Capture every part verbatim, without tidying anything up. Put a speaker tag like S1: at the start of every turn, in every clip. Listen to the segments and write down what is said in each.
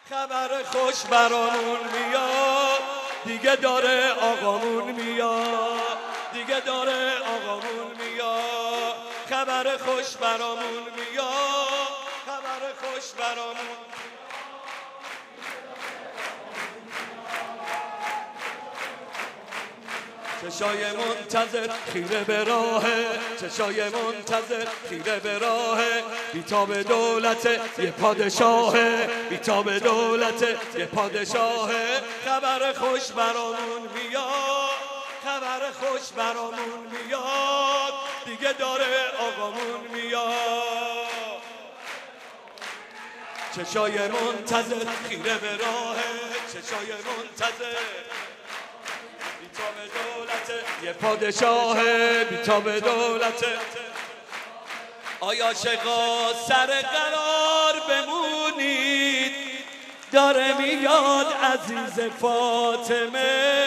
S1: خبر خوش برامون میاد، دیگه داره آقامون میاد، دیگه داره آقامون میاد. خبر خوش برامون میاد، خبر خوش برامون. چشای منتظر خیره به راهه، چشای منتظر خیره به راهه. بیتاب دولت یه پادشاهه، بیتاب دولت یه پادشاهه. خبر خوش برامون میاد، خبر خوش برامون میاد، دیگه داره آقامون میاد. چشای منتظر خیره به راهه، چشای منتظر بیتاب دولت یه پادشاهه، بیتاب دولت. آیا عاشقا سر قرار بمونید، داره میاد عزیز فاطمه،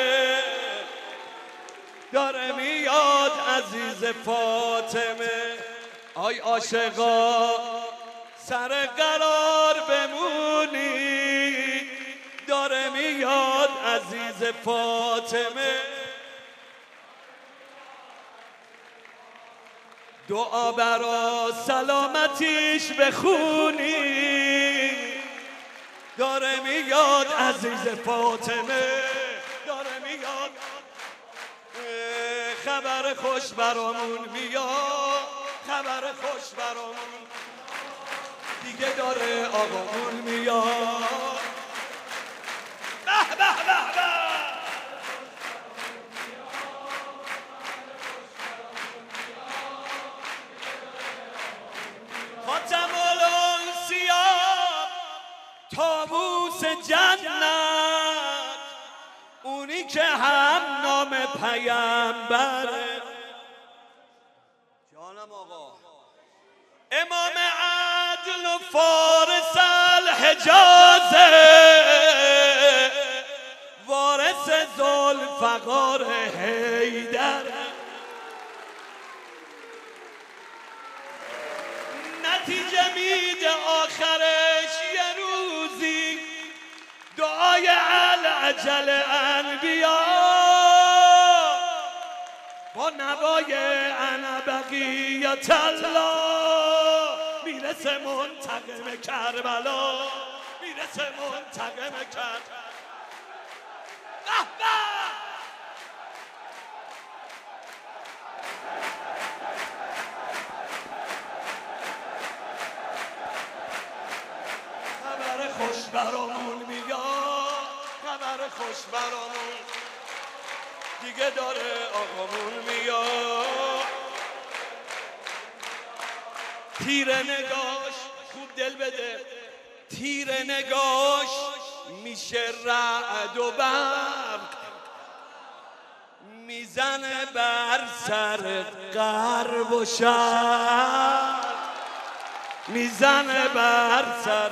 S1: داره میاد عزیز فاطمه. آی عاشقا سر قرار بمونید، داره میاد عزیز فاطمه. دعا برا سلامتیش بخونی، داره میاد عزیز فاطمه، داره میاد. خبر خوش برامون میاد، خبر خوش برامون، دیگه داره آقامون میاد. به به به به. خاتم الانسیاب طاووس جنت، اونی که هم نام پیامبره. جانم آقا امام عدل و فارس الحجازه، وارث ذوالفقار حیدر. نتیجه میده آخرش یه روزی دعای العجل انبیا، با نوای انا بقیت الله میرسه منتقم کربلا، میرسه منتقم کربلا. خبر خوش برامون میاد، خبر خوش برامون، دیگه داره آقامون میاد. تیر نگاش خوب دل بده، تیر نگاش میشه رعد و برق، میزنه بر سر غرب و شرق، میزنه بر سر،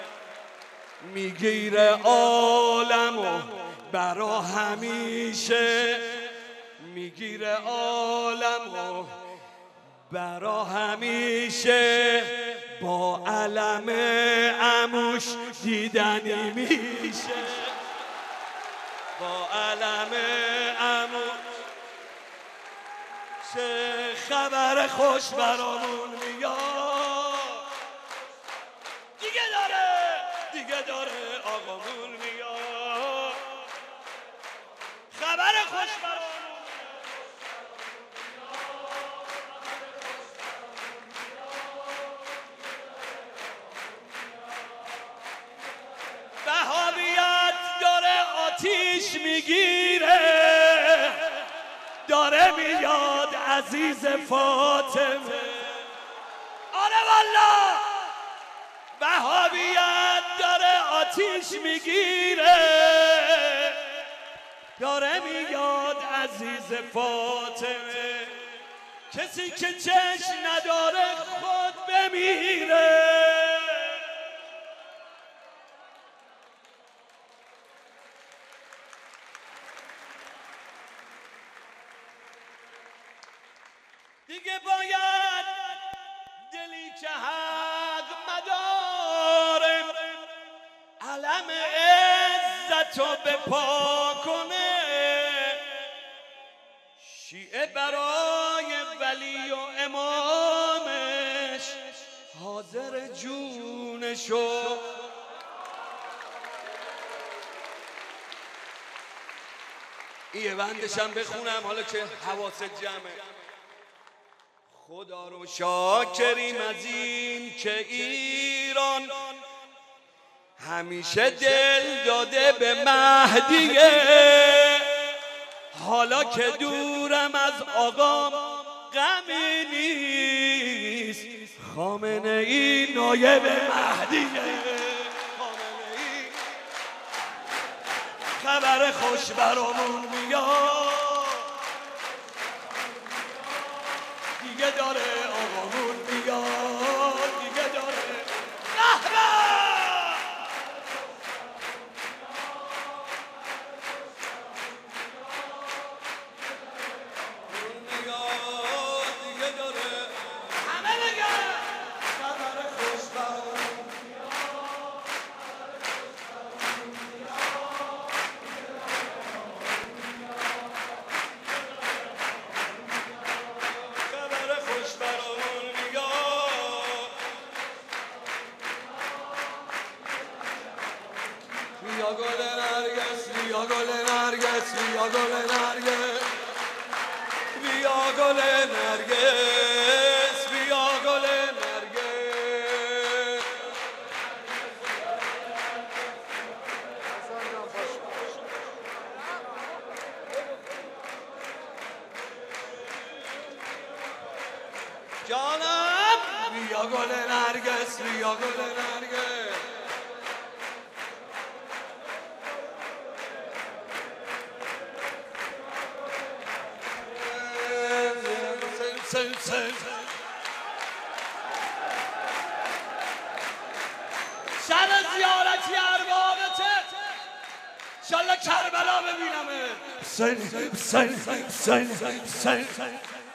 S1: میگیره عالمو برا همیشه، میگیره عالمو برا همیشه. با علم عموش دیدنی میشه، با علم عموش. چه خبر خوش برامون میاد، دیگه داره، دیگه داره آقامون میاد. خبر خوش برامون وهابیت داره آتیش میگیره، داره میاد عزیز فاطمه. آره والله وهابیت داره آتیش میگیره، داره میاد عزیز فاطمه. کسی که چشم نداره خود بمیره. دیگه باید دلی که حق مداره علم عزتو به پا کنه، شیعه برای ولی و امامش حاضر جونشو. یه بندشم بخونم حالا که حواست جمعه. خدا رو شاکریم از این که ایران همیشه دل داده به مهدیه، حالا که دورم از آقام غمی نیست، خامنه ای نایب مهدیه. خامنه ای خبر خوش برامون میاد، دیگه داره آقامون میاد، دیگه داره نهبه. بیا گل نرگس، بیا گل نرگس، بیا گل نرگس، بیا گل نرگس، بیا گل نرگس. جانم بیا گل نرگس، بیا گل نرگس. سن سن شب زیارتی اربابته، انشالله کربلا ببینمه. سن سن سن سن سن